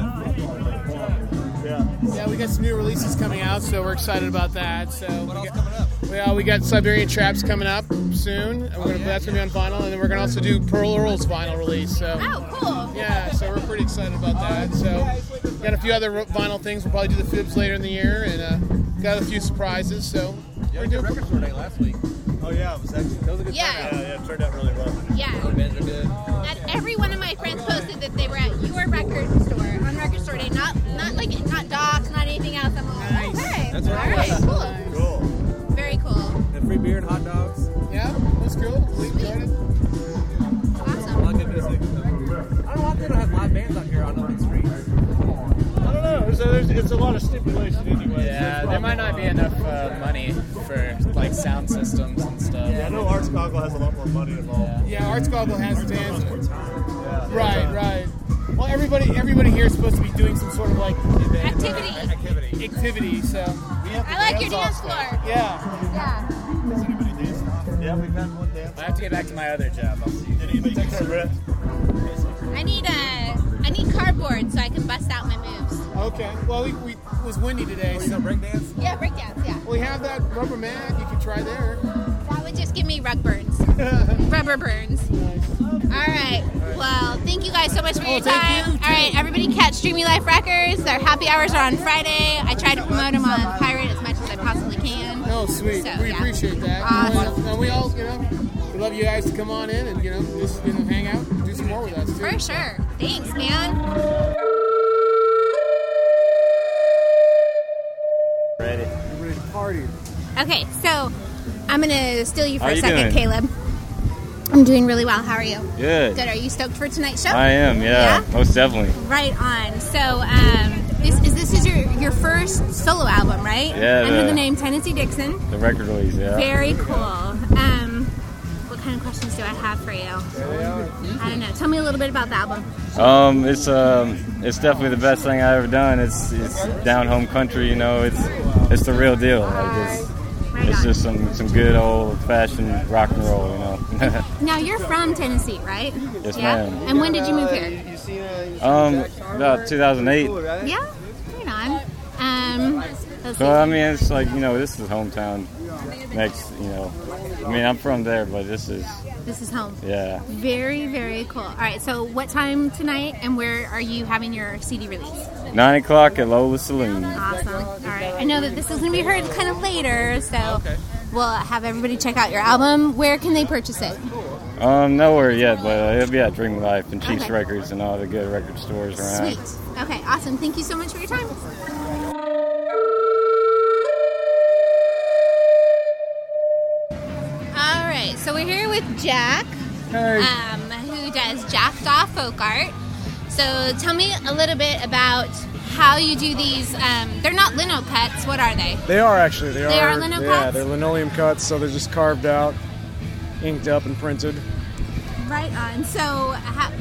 [SPEAKER 21] Yeah, we got some new releases coming out, so we're excited about that. So
[SPEAKER 1] What else coming up?
[SPEAKER 21] we got Siberian Traps coming up soon. And that's gonna be on vinyl, and then we're gonna also do Pearl Earl's vinyl release. So
[SPEAKER 5] Oh, cool.
[SPEAKER 21] yeah, so we're pretty excited about that. So got a few other vinyl things. We'll probably do the Fibs later in the year, and got a few surprises. So
[SPEAKER 1] Yeah, we did record store day last week.
[SPEAKER 7] Oh yeah, it was actually that was a good
[SPEAKER 5] Yeah.
[SPEAKER 7] turnout. Yeah, it turned out really well.
[SPEAKER 5] Yeah.
[SPEAKER 13] All the bands are good.
[SPEAKER 5] And every one of my friends posted that they were at your record store on record store day. Not Docs, not anything else. I'm like, oh, hey.
[SPEAKER 7] That's what
[SPEAKER 5] All
[SPEAKER 7] I
[SPEAKER 5] right,
[SPEAKER 7] was.
[SPEAKER 5] cool.
[SPEAKER 7] Cool.
[SPEAKER 5] Very cool.
[SPEAKER 7] And free beer and hot dogs.
[SPEAKER 21] Yeah, that's cool. We enjoyed it.
[SPEAKER 5] Awesome.
[SPEAKER 7] A lot of good music. I don't know why they don't have live bands out here on open streets. I don't know. It's a lot of stipulation anyway.
[SPEAKER 3] Yeah, there might not be enough money for like sound systems and stuff.
[SPEAKER 7] Yeah, I know Arts Goggle has a lot more money involved.
[SPEAKER 21] Yeah, Arts Goggle has bands. Right. Well, everybody here is supposed to be doing some sort of like activity. So
[SPEAKER 5] I like your dance floor.
[SPEAKER 21] Yeah.
[SPEAKER 7] Has anybody danced? Yeah, we've had one dance.
[SPEAKER 3] I have to get back to my other job. I'll see you.
[SPEAKER 7] Did anybody take a rip?
[SPEAKER 5] I need cardboard so I can bust out my moves.
[SPEAKER 21] Okay. Well, it was windy today.
[SPEAKER 7] Oh, you gonna break dance?
[SPEAKER 5] Yeah, breakdance. Yeah.
[SPEAKER 21] We have that rubber mat. You can try there.
[SPEAKER 5] That would just give me rug burns. Rubber burns. All right. Well, thank you guys so much for your time. All right, everybody catch Streamy Life Records. Their happy hours are on Friday. I try to promote them on Pirate as much as I possibly can.
[SPEAKER 21] Oh, sweet.
[SPEAKER 5] So,
[SPEAKER 21] We
[SPEAKER 5] yeah.
[SPEAKER 21] appreciate that.
[SPEAKER 5] Awesome.
[SPEAKER 21] And we all, we love you guys to come on in and, just, hang out and do some more with us, too.
[SPEAKER 5] For sure. Thanks, man.
[SPEAKER 7] Ready.
[SPEAKER 21] You ready to party?
[SPEAKER 5] Okay, so I'm going to steal you for
[SPEAKER 22] How
[SPEAKER 5] a
[SPEAKER 22] you
[SPEAKER 5] second,
[SPEAKER 22] doing?
[SPEAKER 5] Caleb. I'm doing really well. How are you?
[SPEAKER 22] Good.
[SPEAKER 5] Good. Are you stoked for tonight's show?
[SPEAKER 22] I am, yeah, most definitely.
[SPEAKER 5] Right on. So, this is your first solo album, right?
[SPEAKER 22] Yeah,
[SPEAKER 5] Under
[SPEAKER 22] the-
[SPEAKER 5] the name Tennessee Dixon.
[SPEAKER 22] The record release, yeah.
[SPEAKER 5] Very cool. What kind of questions do I have for you? I don't know. Tell me a little bit about the album.
[SPEAKER 22] It's definitely the best thing I've ever done. It's down home country, it's the real deal. It's just some good old fashioned rock and roll,
[SPEAKER 5] Now, you're from Tennessee, right?
[SPEAKER 22] Yes,
[SPEAKER 5] yeah?
[SPEAKER 22] ma'am.
[SPEAKER 5] And when did you move here?
[SPEAKER 22] About 2008.
[SPEAKER 5] Yeah? Right on. Let's
[SPEAKER 22] So
[SPEAKER 5] see.
[SPEAKER 22] I mean, it's like this is hometown. Next, I'm from there, but this is
[SPEAKER 5] home.
[SPEAKER 22] yeah.
[SPEAKER 5] Very, very cool. All right, so what time tonight and where are you having your CD release?
[SPEAKER 22] 9 o'clock at Lola Saloon.
[SPEAKER 5] Awesome. All right. I know that this is going to be heard kind of later, so we'll have everybody check out your album. Where can they purchase it?
[SPEAKER 22] Nowhere yet, but it'll be at Dream Life and Chiefs
[SPEAKER 5] Okay.
[SPEAKER 22] Records and all the good record stores around.
[SPEAKER 5] Sweet. Okay, awesome. Thank you so much for your time. All right, so we're here with Jack, who does Jacked Off Folk Art. So tell me a little bit about how you do these. They're not lino cuts. What are they?
[SPEAKER 23] They are actually. They
[SPEAKER 5] are lino
[SPEAKER 23] Yeah,
[SPEAKER 5] cuts?
[SPEAKER 23] they're linoleum cuts, so they're just carved out, inked up, and printed.
[SPEAKER 5] Right on. So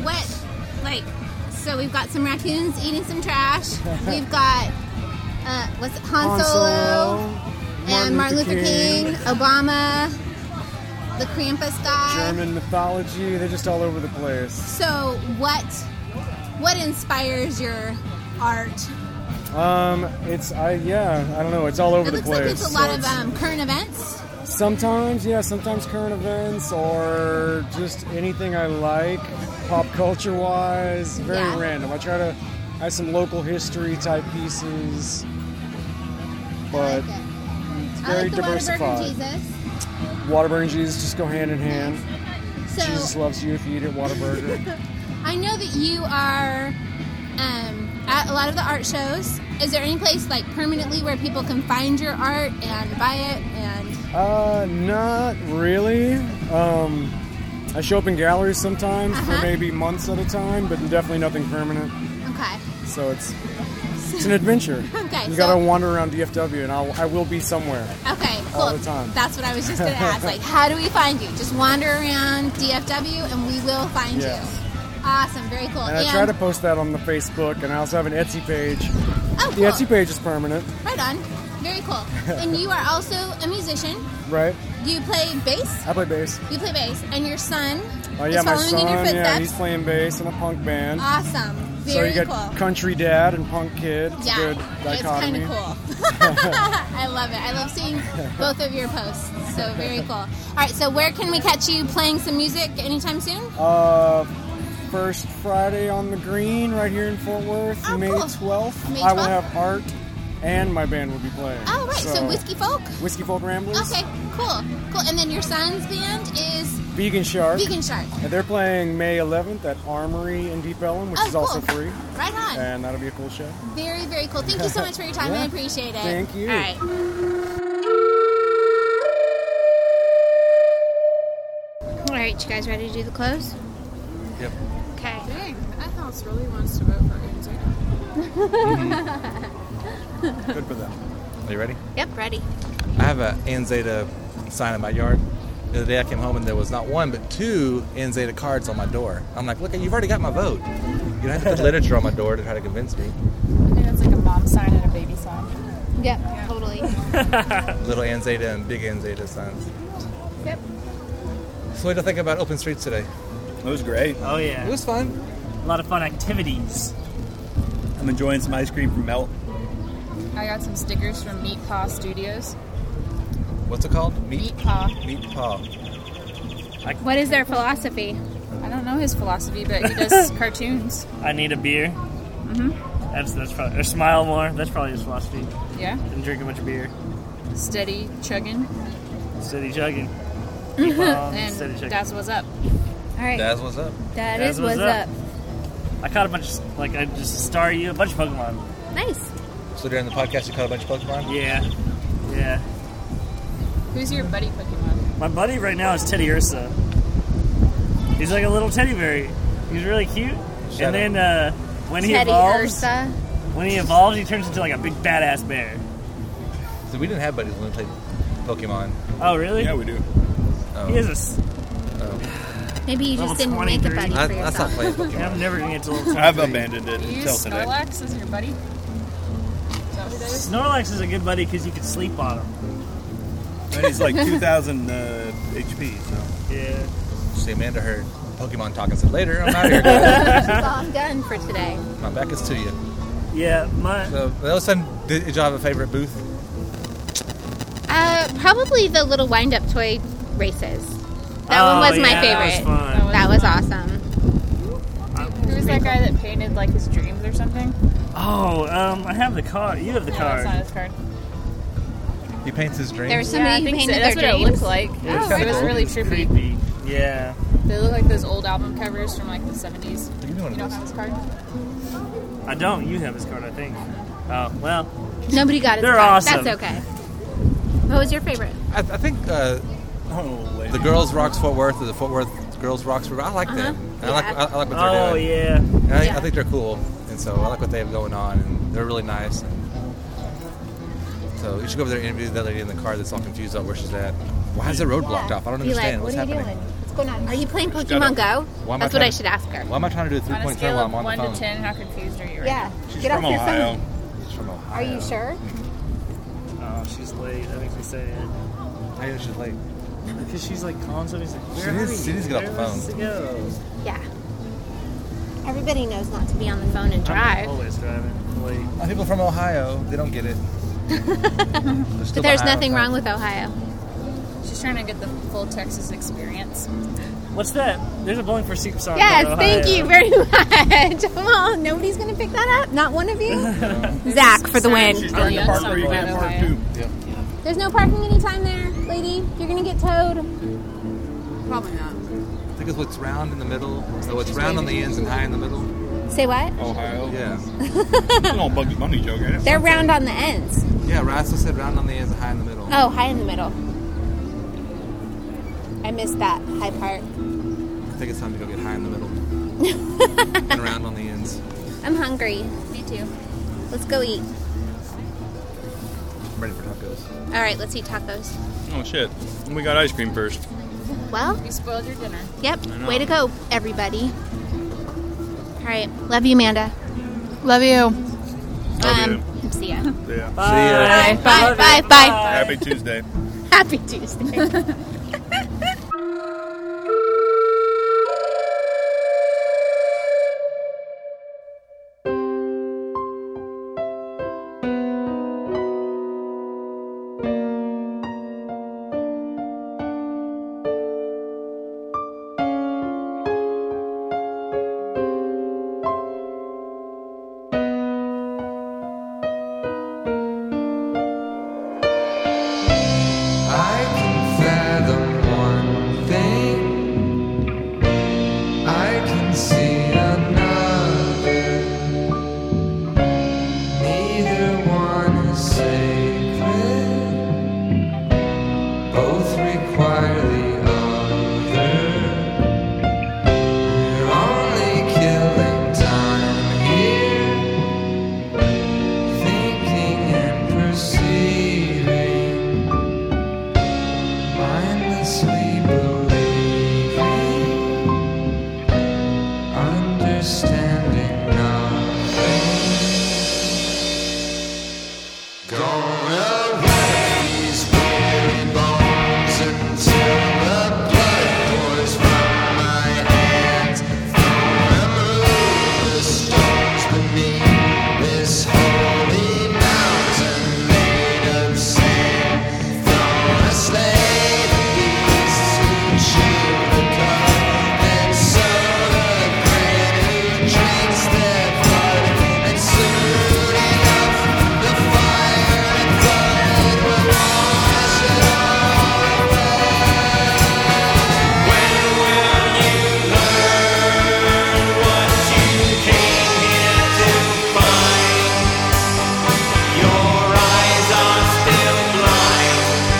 [SPEAKER 5] so we've got some raccoons eating some trash. We've got, what's it, Han Solo, and Martin Luther King, Obama, the Krampus guy.
[SPEAKER 23] German mythology. They're just all over the place.
[SPEAKER 5] So what inspires your art?
[SPEAKER 23] I don't know. It's all over
[SPEAKER 5] It
[SPEAKER 23] the
[SPEAKER 5] looks
[SPEAKER 23] place.
[SPEAKER 5] like it's a
[SPEAKER 23] So
[SPEAKER 5] lot of current events.
[SPEAKER 23] Sometimes current events or just anything I like, pop culture wise. Very
[SPEAKER 5] Yeah.
[SPEAKER 23] random. I try to have some local history type pieces, but it's
[SPEAKER 5] I
[SPEAKER 23] very
[SPEAKER 5] like the
[SPEAKER 23] diversified.
[SPEAKER 5] Whataburger Jesus.
[SPEAKER 23] Whataburger and Jesus just go hand in hand.
[SPEAKER 5] So-
[SPEAKER 23] Jesus loves you if you eat at Whataburger.
[SPEAKER 5] I know that you are at a lot of the art shows. Is there any place permanently where people can find your art and buy it? And
[SPEAKER 23] Not really. I show up in galleries sometimes
[SPEAKER 5] Uh-huh.
[SPEAKER 23] for maybe months at a time, but definitely nothing permanent.
[SPEAKER 5] okay,
[SPEAKER 23] So it's an adventure.
[SPEAKER 5] Okay,
[SPEAKER 23] You
[SPEAKER 5] so-
[SPEAKER 23] gotta wander around DFW, and I will be somewhere.
[SPEAKER 5] okay, cool.
[SPEAKER 23] All the time.
[SPEAKER 5] That's what I was just going to ask. How do we find you? Just wander around DFW, and we will find
[SPEAKER 23] Yes.
[SPEAKER 5] you. Awesome, very cool.
[SPEAKER 23] And I try to post that on the Facebook, and I also have an Etsy page.
[SPEAKER 5] Oh,
[SPEAKER 23] The
[SPEAKER 5] cool.
[SPEAKER 23] Etsy page is permanent,
[SPEAKER 5] Right on. Very cool. And you are also a musician.
[SPEAKER 23] right?
[SPEAKER 5] You play bass.
[SPEAKER 23] I play bass.
[SPEAKER 5] You play bass, and your son
[SPEAKER 23] Yeah,
[SPEAKER 5] is
[SPEAKER 23] my
[SPEAKER 5] following
[SPEAKER 23] son,
[SPEAKER 5] in your footsteps.
[SPEAKER 23] yeah, he's playing bass in a punk band.
[SPEAKER 5] Awesome.
[SPEAKER 23] So
[SPEAKER 5] Very
[SPEAKER 23] you got
[SPEAKER 5] cool.
[SPEAKER 23] country dad and punk kid. It's
[SPEAKER 5] Yeah,
[SPEAKER 23] a good
[SPEAKER 5] it's
[SPEAKER 23] dichotomy.
[SPEAKER 5] kind of cool. I love it. I love seeing both of your posts. So very cool. All right, so where can we catch you playing some music anytime soon?
[SPEAKER 23] First Friday on the Green right here in Fort Worth, May 12th.
[SPEAKER 5] May
[SPEAKER 23] I will
[SPEAKER 5] 12th?
[SPEAKER 23] have art and my band will be playing.
[SPEAKER 5] Oh, right. So Whiskey Folk?
[SPEAKER 23] Whiskey Folk Ramblers.
[SPEAKER 5] Okay, cool. And then your son's band is?
[SPEAKER 23] Vegan Shark.
[SPEAKER 5] Vegan Shark.
[SPEAKER 23] And they're playing May 11th at Armory in Deep Ellum, which is also free.
[SPEAKER 5] Right on.
[SPEAKER 23] And that'll be a cool show.
[SPEAKER 5] Very, very cool. Thank you so much for your time.
[SPEAKER 23] Yeah.
[SPEAKER 5] I appreciate it.
[SPEAKER 23] Thank you.
[SPEAKER 5] All right. All right, you guys ready to do the close?
[SPEAKER 1] Yep.
[SPEAKER 5] Okay.
[SPEAKER 16] Dang, that house really wants to vote for Anzeta.
[SPEAKER 1] Good for them. Are you ready?
[SPEAKER 5] Yep, ready.
[SPEAKER 1] I have a Anzeta sign in my yard. The other day I came home and there was not one but two Anzeta cards on my door. I'm like, look, you've already got my vote. You don't have to put literature on my door to try to convince me.
[SPEAKER 16] I think it's like a mom sign and a baby sign.
[SPEAKER 5] Yep, totally.
[SPEAKER 1] Little Anzeta and big Anzeta signs.
[SPEAKER 5] Yep.
[SPEAKER 1] So what do you think about Open Streets today?
[SPEAKER 4] It was great.
[SPEAKER 6] Oh, yeah.
[SPEAKER 1] It was fun.
[SPEAKER 6] A lot of fun activities.
[SPEAKER 4] I'm enjoying some ice cream from Melt.
[SPEAKER 16] I got some stickers from Meat Paw Studios.
[SPEAKER 1] What's it called?
[SPEAKER 16] Meat Paw.
[SPEAKER 1] Meat Paw.
[SPEAKER 5] What is their philosophy?
[SPEAKER 16] I don't know his philosophy, but he does cartoons.
[SPEAKER 6] I need a beer.
[SPEAKER 16] Mm-hmm.
[SPEAKER 6] That's probably, or smile more. That's probably his philosophy.
[SPEAKER 16] Yeah.
[SPEAKER 6] And drink a bunch of beer.
[SPEAKER 16] Steady chugging.
[SPEAKER 6] Steady chugging. Keep on
[SPEAKER 16] And
[SPEAKER 6] steady chugging.
[SPEAKER 16] that's what's up.
[SPEAKER 5] All right.
[SPEAKER 1] Daz, what's up?
[SPEAKER 5] That is what's up.
[SPEAKER 6] I caught a bunch of, I just star you, a bunch of Pokemon.
[SPEAKER 5] Nice.
[SPEAKER 1] So during the podcast you caught a bunch of Pokemon?
[SPEAKER 6] Yeah. Yeah.
[SPEAKER 16] Who's your buddy Pokemon?
[SPEAKER 6] My buddy right now is Teddy Ursa. He's like a little teddy bear. He's really cute.
[SPEAKER 1] Shut
[SPEAKER 6] and
[SPEAKER 1] up.
[SPEAKER 6] then when he
[SPEAKER 5] Teddy
[SPEAKER 6] evolves,
[SPEAKER 5] Ursa.
[SPEAKER 6] when he evolves, he turns into like a big badass bear.
[SPEAKER 1] So we didn't have buddies when we played Pokemon.
[SPEAKER 6] Oh, really?
[SPEAKER 4] Yeah, we do.
[SPEAKER 1] Oh.
[SPEAKER 6] He is
[SPEAKER 5] Maybe you just didn't make a buddy for
[SPEAKER 1] I
[SPEAKER 5] yourself.
[SPEAKER 1] stopped playing Pokemon.
[SPEAKER 6] I'm never gonna get to level 23.
[SPEAKER 4] I've abandoned it
[SPEAKER 16] Do you
[SPEAKER 4] until
[SPEAKER 16] use
[SPEAKER 4] today.
[SPEAKER 16] Snorlax as your buddy? Is that what it is?
[SPEAKER 6] Snorlax is a good buddy because you can sleep on him.
[SPEAKER 4] And he's like 2,000 HP, so.
[SPEAKER 6] Yeah.
[SPEAKER 1] See, Amanda heard Pokemon talk and said, later, I'm out here.
[SPEAKER 5] That's all I'm done for today.
[SPEAKER 1] My back is to you.
[SPEAKER 6] Yeah, my.
[SPEAKER 1] So, all of a sudden, did y'all have a favorite booth?
[SPEAKER 5] Probably the little wind-up toy races. That one was my favorite.
[SPEAKER 6] That was fun.
[SPEAKER 5] That was awesome.
[SPEAKER 16] Who was that guy that painted like his dreams or something?
[SPEAKER 6] Oh, I have the card. You have the
[SPEAKER 16] No,
[SPEAKER 6] card.
[SPEAKER 16] that's not his card.
[SPEAKER 1] He paints his dreams.
[SPEAKER 5] There was somebody
[SPEAKER 16] I
[SPEAKER 5] who
[SPEAKER 16] think so.
[SPEAKER 5] painted
[SPEAKER 16] That's
[SPEAKER 5] their
[SPEAKER 16] what
[SPEAKER 5] dreams.
[SPEAKER 16] it looked like.
[SPEAKER 6] It was
[SPEAKER 16] It was really trippy.
[SPEAKER 6] creepy. Yeah.
[SPEAKER 16] They look like those old album covers from like the 70s.
[SPEAKER 1] You know what
[SPEAKER 16] You
[SPEAKER 1] it
[SPEAKER 16] don't
[SPEAKER 1] is.
[SPEAKER 16] have his card?
[SPEAKER 6] I don't. You have his card, I think. Oh, well.
[SPEAKER 5] Nobody got it.
[SPEAKER 6] They're awesome.
[SPEAKER 5] That's okay. What was your favorite?
[SPEAKER 1] I think the Girls Rocks Fort Worth or the Fort Worth Girls Rocks. I like them. And I like what they're
[SPEAKER 6] Oh,
[SPEAKER 1] doing.
[SPEAKER 6] yeah.
[SPEAKER 1] And I think they're cool, and so I like what they have going on, and they're really nice. And so you should go over there and interview the lady in the car that's all confused about where she's at. Why is the road blocked off? I don't
[SPEAKER 5] Be
[SPEAKER 1] understand.
[SPEAKER 5] like,
[SPEAKER 1] What's
[SPEAKER 5] what are you
[SPEAKER 1] happening?
[SPEAKER 5] doing? What's going on? Are you playing
[SPEAKER 1] Just
[SPEAKER 5] Pokemon
[SPEAKER 1] gotta-
[SPEAKER 5] Go?
[SPEAKER 1] Why am
[SPEAKER 5] That's
[SPEAKER 1] I
[SPEAKER 5] what I
[SPEAKER 1] trying
[SPEAKER 5] should ask her.
[SPEAKER 1] Why am I trying to do a
[SPEAKER 16] On a
[SPEAKER 1] three-point turn
[SPEAKER 16] scale
[SPEAKER 1] while
[SPEAKER 16] of
[SPEAKER 1] I'm on
[SPEAKER 16] 1
[SPEAKER 1] the phone?
[SPEAKER 16] to 10, how confused are you right
[SPEAKER 5] Yeah.
[SPEAKER 16] now?
[SPEAKER 1] She's
[SPEAKER 5] Get
[SPEAKER 1] from
[SPEAKER 5] off your
[SPEAKER 1] Ohio.
[SPEAKER 5] phone.
[SPEAKER 1] She's from Ohio.
[SPEAKER 5] Are you sure?
[SPEAKER 6] Oh, she's late. That makes me sad.
[SPEAKER 1] How do you know she's late?
[SPEAKER 6] Because she's like constantly like,
[SPEAKER 1] She
[SPEAKER 6] where are
[SPEAKER 1] needs
[SPEAKER 6] you?
[SPEAKER 1] to get off the
[SPEAKER 6] Where
[SPEAKER 1] phone.
[SPEAKER 6] is it go?
[SPEAKER 5] Yeah. Everybody knows not to be on the phone and drive.
[SPEAKER 6] I'm always driving late.
[SPEAKER 1] People from Ohio, they don't get it.
[SPEAKER 5] But there's nothing wrong with Ohio.
[SPEAKER 16] She's trying to get the full Texas experience.
[SPEAKER 6] What's that? There's a Bowling for Soup song.
[SPEAKER 5] Yes,
[SPEAKER 6] called
[SPEAKER 5] thank
[SPEAKER 6] Ohio.
[SPEAKER 5] you very much. Well, nobody's going to pick that up. Not one of you. Zach for the win.
[SPEAKER 4] She's starting to park where you can't park too.
[SPEAKER 1] Yep.
[SPEAKER 5] There's no parking anytime there, lady. You're going to get towed.
[SPEAKER 16] Probably not.
[SPEAKER 1] I think it's what's round in the middle. So it's round on the ends and high in the middle.
[SPEAKER 5] Say what?
[SPEAKER 4] Ohio.
[SPEAKER 1] Yeah.
[SPEAKER 4] It's an old Bugs Bunny joke, ain't it?
[SPEAKER 5] They're round on the ends.
[SPEAKER 1] Yeah, Rassel said round on the ends and high in the middle.
[SPEAKER 5] Oh, high in the middle. I missed that high part.
[SPEAKER 1] I think it's time to go get high in the middle. And round on the ends.
[SPEAKER 5] I'm hungry.
[SPEAKER 16] Me too.
[SPEAKER 5] Let's go eat.
[SPEAKER 1] I'm ready for tacos.
[SPEAKER 5] All right, let's eat tacos.
[SPEAKER 4] Oh, shit. We got ice cream first.
[SPEAKER 5] Well,
[SPEAKER 16] You spoiled your dinner.
[SPEAKER 5] yep.
[SPEAKER 4] I know.
[SPEAKER 5] Way to go, everybody. All right. Love you, Amanda.
[SPEAKER 16] Love you.
[SPEAKER 5] See ya.
[SPEAKER 4] Yeah.
[SPEAKER 5] Bye. Bye. Bye. Bye.
[SPEAKER 4] Happy Tuesday.
[SPEAKER 5] Happy Tuesday.
[SPEAKER 18] require the other. We're only killing time here, thinking and perceiving, mindlessly believing, understanding nothing. Gonna work these weary bones until the blood pours from my hands. Gonna move the stones beneath this holy mountain made of sand. Gonna slay the beasts who chew the cud, and sow the grain who drinks their blood. And soon enough, the fire and blood will wash it all away. When will you learn what you came here to find? Your eyes are still blind,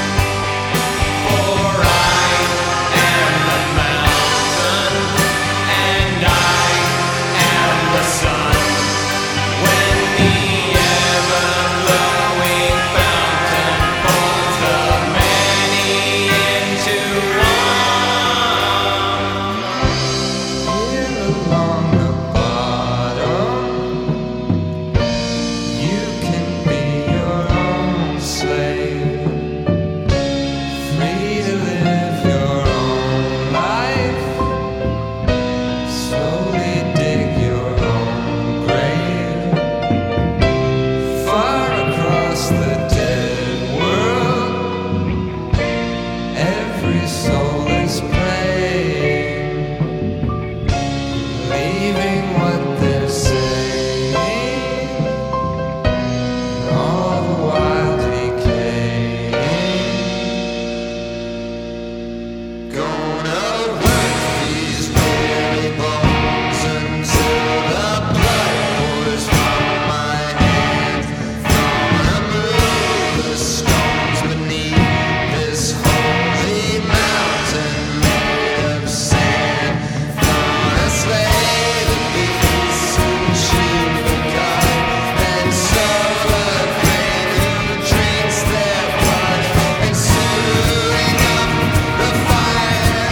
[SPEAKER 18] for I am the mountain, and I am the sun. When the ever-flowing fountain pulls the many into one. Here along the bottom, you can be your own slave, free to live your own life, slowly dig your own grave, far across the dead world. Every soul is praying, leaving what they're saying, all the while decaying. Gonna work these weary bones until the blood pours from my hands. Gonna move the stones beneath this holy mountain made of sand. Gonna slay the beasts who chew the cud, and sow the grain who drinks their blood. And soon enough, the fire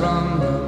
[SPEAKER 18] from the